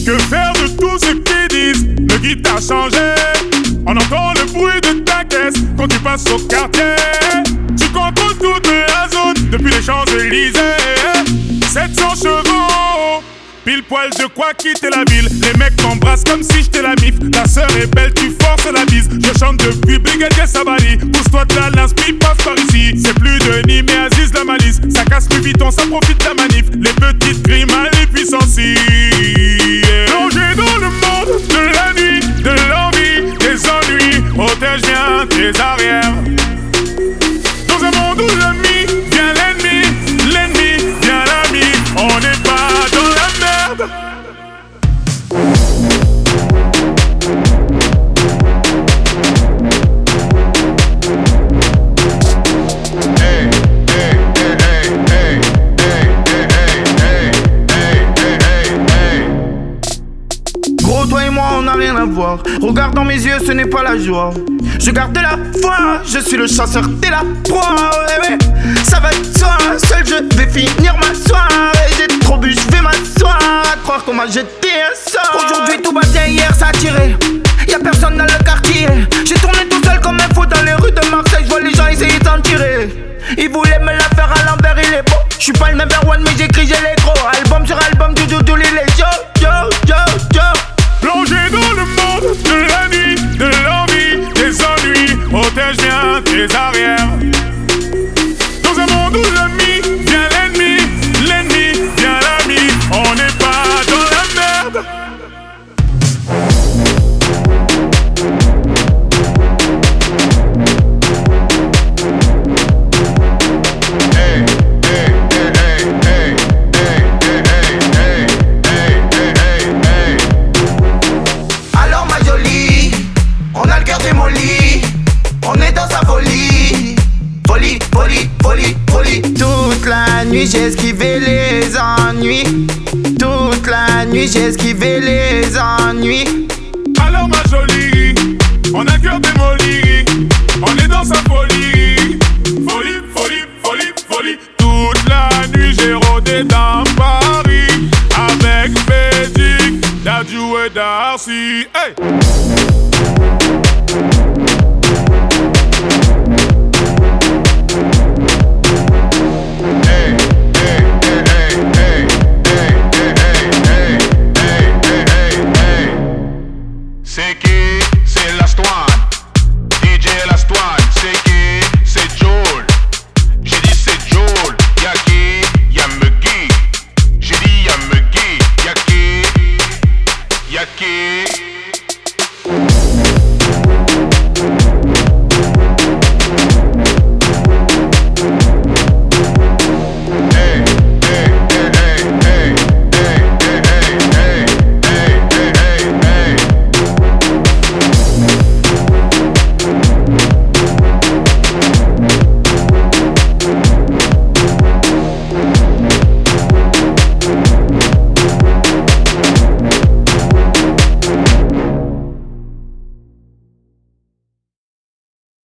Que faire de tout ce qu'ils disent? Le guide t'a changé. On entend le bruit de ta caisse quand tu passes au quartier. Tu contrôles toute la zone depuis les Champs-Élysées. 700 chevaux, pile poil de quoi quitter la ville. Les mecs t'embrassent comme si j'étais la mif. Ta sœur est belle, tu forces la bise. Je chante depuis Brigadier Sabali. Pousse-toi de la l'inspi, passe par ici. C'est plus Denis mais Aziz la malice. Ça casse plus vite, ça profite de la manif. Les petites grimes à les puissances. Plongé dans le monde de la nuit, de l'envie, des ennuis. Protège bien tes arrières. Dans un monde où l'ami vient l'ennemi, l'ennemi vient l'ami. On n'est pas dans la merde. Gros, toi et moi on n'a rien à voir. Regarde dans mes yeux, ce n'est pas la joie. Je garde la foi, je suis le chasseur, t'es la proie. Ouais, ouais. Ça va de soi, seul je vais finir ma soirée. J'ai trop bu, je vais m'asseoir. À croire qu'on m'a jeté un sort. Aujourd'hui tout va bien, hier ça a tiré. Y'a personne dans le quartier. J'ai tourné tout seul comme un fou dans les rues de Marseille. Je vois les gens essayer d'en tirer. Ils voulaient me la faire à l'envers, il est beau. J'suis pas le number one mais j'écris, j'ai les gros. Album sur album, tout les yo, yo, yo, yo. Plongé dans le monde de la nuit, de l'envie, des ennuis. Protège bien tes arrières. Dans un monde où l'ami vient l'ennemi, l'ennemi vient l'ami. On n'est pas dans la merde. Alors ma jolie, on a le cœur démoli. On est dans sa folie. Folie, folie, folie, folie. Toute la nuit j'ai esquivé les ennuis. Toute la nuit j'ai esquivé les ennuis. Alors ma jolie, on a le cœur démoli. On est dans sa folie. Folie, folie, folie, folie. Toute la nuit j'ai rôdé dans Paris. Avec Bédic, Dadju et Darcy. Hey!